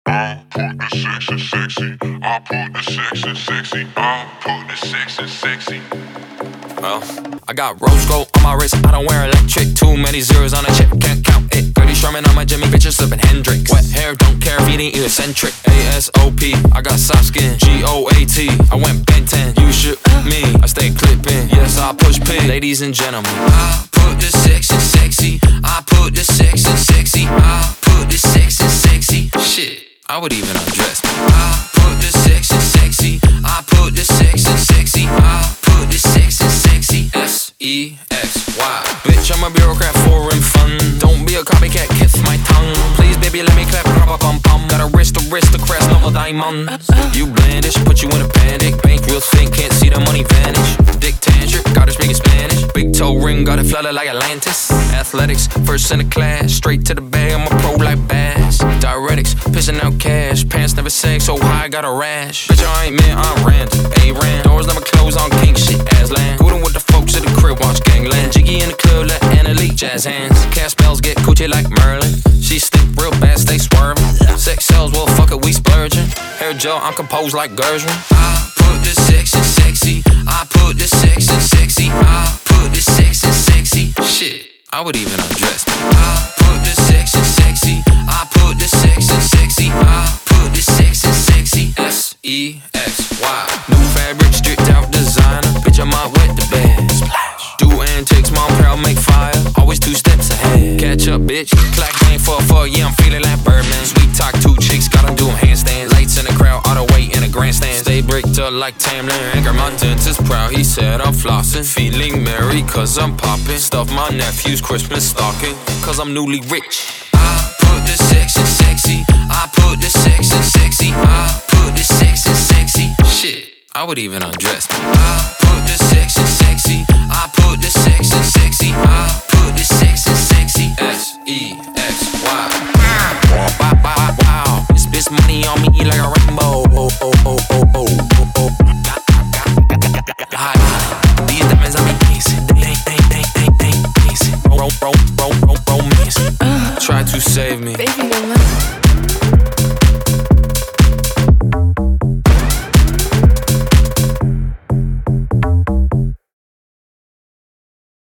I put the sex in sexy. I put the sex in sexy. I put the sex in sexy. Well, I got rose gold on my wrist, I don't wear electric. Too many zeros on a chip, can't count it. Gertie Sherman on my Jimmy, bitches slippin' Hendrix. Wet hair, don't care if you ain't eccentric. ASOP, I got soft skin. GOAT, I went Ben 10. You should me, I stay clipping. Yes, I push pin. Ladies and gentlemen, I put the sex in sexy. I put the sex in sexy. I put the sex in sexy. Shit, I would even undress me. I put the sex in sexy. I put the sex in sexy. I put the sex in sexy. SEXY. Bitch, I'm a bureaucrat, foreign fun. Don't be a copycat, kiss my tongue. Please, baby, let me clap, pum pum. Got a wrist to crest, no diamonds. You blandish, put you in a panic. Bank real thick, can't see the money vanish. Dick tantric, got it speaking Spanish. Big toe ring, got it flooded like Atlantis. Athletics, first in the class. Straight to the bag, I'm a pro like Bass. Diuretics, pissing out cash. Pants never sag so high, got a rash. Bitch, I ain't man, I'm random. A-Ran, doors never close on king shit, Aslan. Cooling with the folks at the crib, watch gangland. Jiggy in the club, let Anna Lee jazz hands. Cast spells, get coochie like Merlin. She stink real bad, stay swerving. Sex sells, well fuck it, we splurging. Hair gel, I'm composed like Gershwin. I put the sex in sexy. I put the sex in sexy. I put the sex in sexy. Shit, I would even undress me. I put the sex in sexy. I put the sex in sexy. I put the sex in sexy. SEXY. New fabric, stripped out designer. Bitch, I might wet the bed. Splash. Do antics, mom proud, make fire. Always 2 steps ahead. Catch up, bitch. Clack game for, yeah, I'm feeling like Birdman. Sweet talk, 2 chicks, got them doing handstands. Lights in the crowd, all the way in a grandstand. Stay bricked up like Tamlin. Anchor, my dentist proud, he said I'm flossing. Feeling merry, cause I'm popping. Stuff my nephew's Christmas stocking, cause I'm newly rich. I put the sex in sexy. I put the sex in sexy. I put the sex in sexy. Shit, I would even undress me. I put